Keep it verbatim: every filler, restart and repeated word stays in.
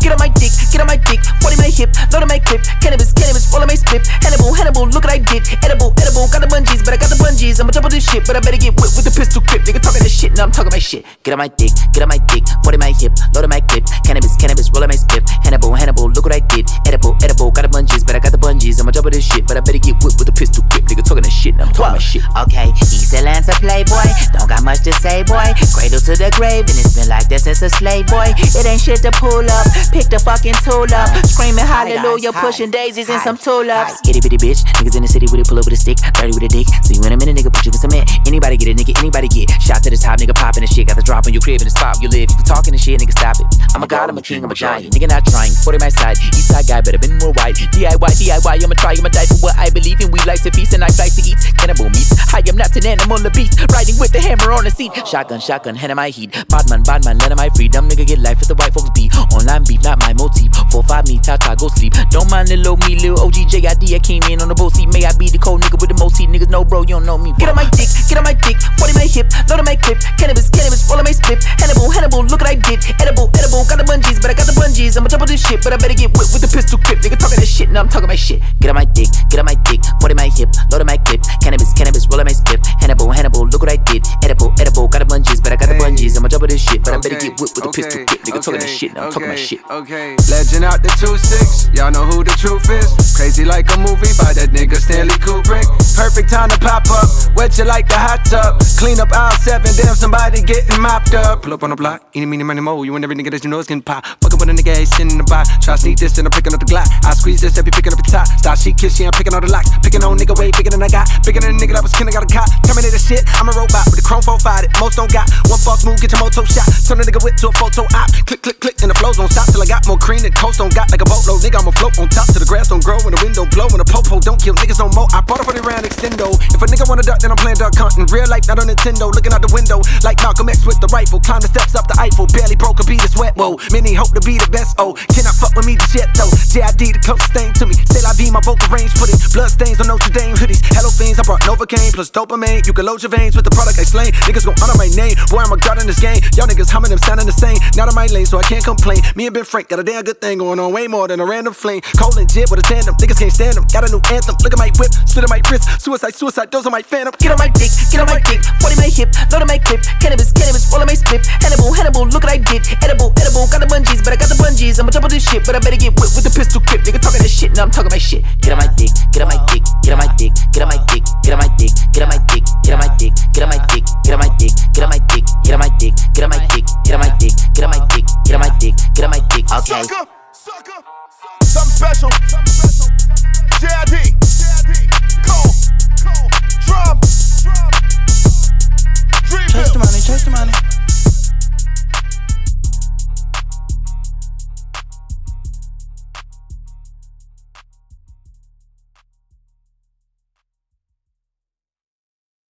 Get on my dick, get on my dick. forty minute hip, load on my clip. Cannabis, cannabis, roll on my split. Hannibal, Hannibal, look what I did. Edible, edible, got the bungees, but I got the bungees. I'ma double this shit, but I better get whipped with the pistol grip. Nigga talking that shit, now I'm talking my shit. Get on my dick, get on my dick. forty my hip, load on my clip. Cannabis, cannabis, roll on my split. Hannibal, Hannibal, look what I did. Edible, edible, got the bungees, but I got the bungees. I'ma double this shit, but I better get whipped with the pistol grip. Nigga talking that shit, now I'm talking my shit. Okay, he's a Lancer playboy, don't got much to say, boy. Cradle to the grave, and it's been like that since a slave, boy. It ain't shit to pull up, pick the fucking tool up. Screaming hallelujah, pushing daisies and some tulips. Itty bitty bitch, niggas in the city with it, pull up with a stick, dirty with a dick. See you in a minute, nigga, put you in cement. Anybody get it, nigga, anybody get shot to the top, nigga, popping the shit. Got the drop on your crib in the spot you live. You talking the shit, nigga, stop it. I'm a god, I'm a king, I'm a giant. Nigga not trying, forty my side, east side guy, better been more white. D I Y, D I Y, I'ma try, I'ma die for what I believe in. We like to feast and I like to eat cannibal meats. I am not an animal, a beast, riding with the hammer on the seat. Shotgun, shotgun, hand in my heat. Badman, badman, let in my freedom. Nigga get life with the white folks be. Online beef, not my motif. Four, five, me, ta-ta, go sleep. Don't mind the low me, lil' O G J I D. I came in on the boat seat. May I be the cold nigga with the most heat. Niggas know, bro, you don't know me. Get on my dick, get on my dick. forty my hip, load on my clip. Cannabis, cannabis, roll on my split. Hannibal, Hannibal, look what I did. Edible, edible, got the bungees, but I got the bungees. I'ma double this shit, but I better get whipped with the pistol grip. Nigga talking that shit, now I'm talking my shit. Get on my dick, get on my dick. forty my hip, load on my clip. Cannabis, cannabis, roll on my split. Hannibal, Hannibal, look what I did. Edible, edible, got the bungees, but I got the bungees. I'ma double this shit, but I better get whipped with the pistol grip. Nigga talking that shit, now I'm talking my shit. Okay, legend out the two six, y'all know who the truth is. Crazy like a movie by that nigga Stanley Kubrick. Perfect time to pop up, wet you like the hot tub. Clean up aisle seven, damn somebody getting mopped up. Pull up on the block, eeny meeny money mo. You and every nigga that you know is getting pop. Fuckin' with a nigga, ain't sitting in the box. Try to sneak this, then I'm picking up the Glock. I squeeze this, they be picking up the top. Style she kiss, she ain't picking all the locks. Picking on nigga way bigger than I got. Bigger than a nigga that was kin, I got a cop. Terminator shit, I'm a robot with a chrome four five. Most don't got one false move, get your moto shot. Turn a nigga whip to a photo op. Click, click, click, and the flows don't stop till I got more cream than coast don't got like a boatload. Nigga, I'ma float on top till the grass don't grow and the wind don't blow and the popo don't kill niggas no more. I bought it for the round extendo. If a nigga wanna duck, then I'm playing duck hunting. Real life, not on Nintendo. Looking out the window like Malcolm X with the rifle. Climb the steps up the Eiffel. Barely broke a beat of sweat. Whoa, many hope to be the best. Oh, cannot fuck with me the shit though. J I D the closest thing to me. Say la vie, my vocal range. Put it blood stains on Notre Dame hoodies. Hello fiends, I brought Novocaine plus dopamine. You can load your veins with the product I slain. Niggas gon' honor my name. Boy, I'm a god in this game. Y'all niggas humming them sounding the same. Not on my lane, so I can't complain. Me and Ben Frank got a damn good thing going on. Way more than a random flame. Cold and jib with a tandem. Niggas can't stand them. Got a new anthem. Look at my whip. Spit on my wrist. Suicide, suicide. Those are my phantom. Get on my dick, get on my dick. forty my hip, load on my clip. Cannabis, cannabis, roll on my split. Hannibal, Hannibal, look what I did. Edible, edible, got the bungees, but I got the bungees. I'ma double this shit, but I better get whipped with the pistol grip. Nigga talking that shit, now I'm talking my shit. Get on my dick, get on my dick, get on my dick, get on my dick, get on my dick, get on my dick, get on my dick, get on my dick, get on my dick, get on my dick, get on my dick, get on my dick, get on my dick, get on my dick, get on my dick, get on my dick. Okay. Sucker, sucker, something special.